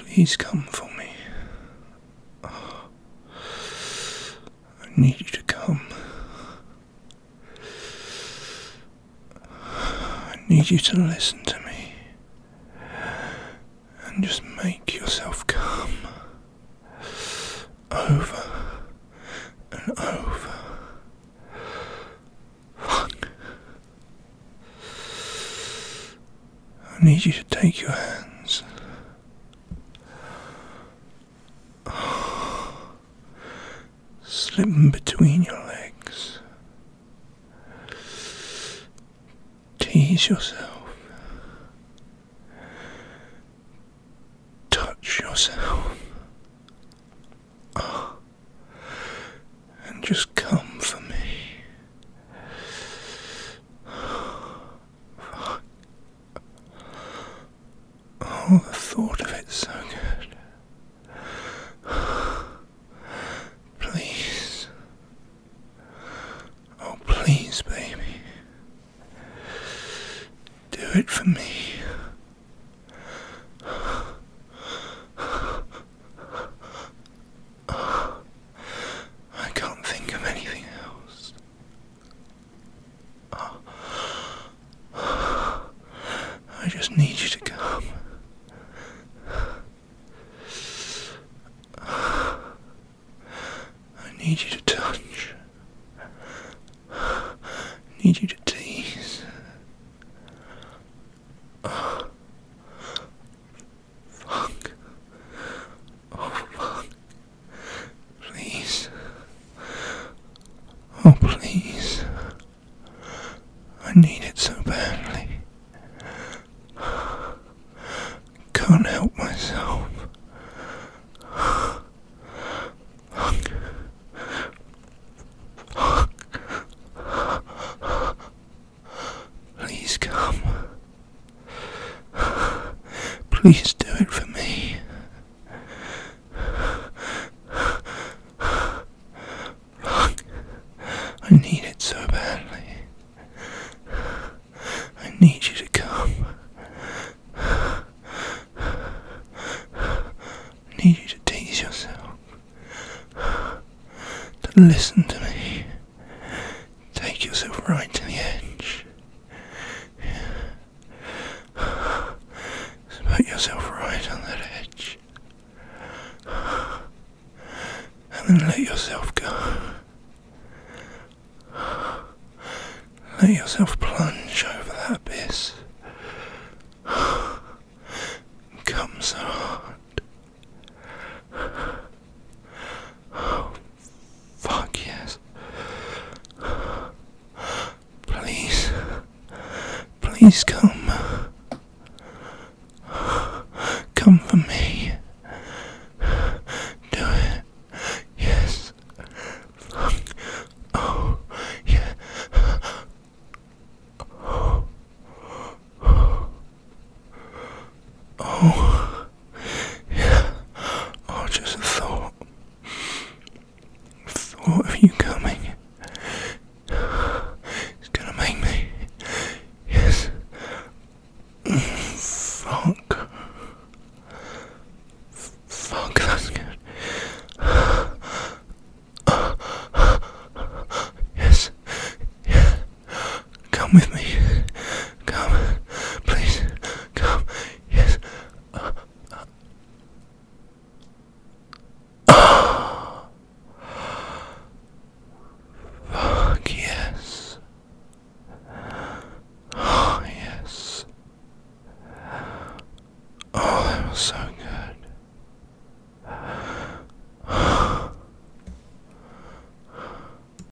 Please come for me. I need you to come. I need you to listen to me and just make yourself come over and over. Fuck. I need you to take your hands. Slip them between your legs. Tease yourself. Touch yourself. And just come for me. Fuck. Oh, the thought of it's so good. Please. Oh, please, baby. Do it for me. I can't think of anything else. I just need you to come. I need you to touch. I need you to tease. Fuck. Oh, fuck. Please. Oh, please. I need it so badly. Can't help myself. Fuck. Fuck. Please come. Please do it for me. Fuck. I need it so badly. I need you to come. I need you to tease yourself. To listen to me. Take yourself right to the edge. Put yourself right on that edge. And then let yourself go. Let yourself plunge over that abyss. Come so hard. Oh, fuck yes. Please. Please come. Come for me. Do it. Yes. Fuck. Oh, yeah. Oh, yeah. Oh, just a thought. Thought of you coming. It's gonna make me. Yes. Fuck. Fuck, that's good. Yes. Yeah. Come with me. Come. Please. Come. Yes. Fuck, yes. Oh, yes. Oh, that was so good.